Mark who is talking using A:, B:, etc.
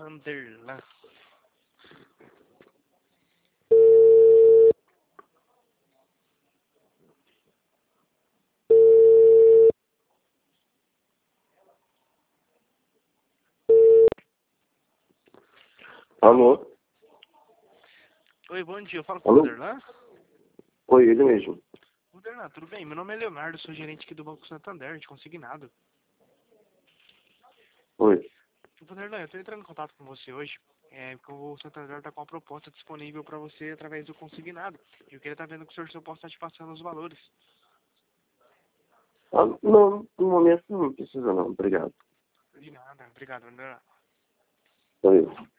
A: Vanderlan.
B: Alô?
A: Oi, bom dia. Eu falo com o
B: Alô?
A: Vanderlan?
B: Oi, ele mesmo.
A: Vanderlan, tudo bem? Meu nome é Leonardo, sou gerente aqui do Banco Santander, de consignado.
B: Oi.
A: Vanderlan, eu estou entrando em contato com você hoje, porque o Santander está com uma proposta disponível para você através do consignado. E eu queria estar vendo que o senhor possa estar te passando os valores.
B: Ah, não, no momento não precisa não, obrigado.
A: De nada. Obrigado, Vanderlan.
B: Oi.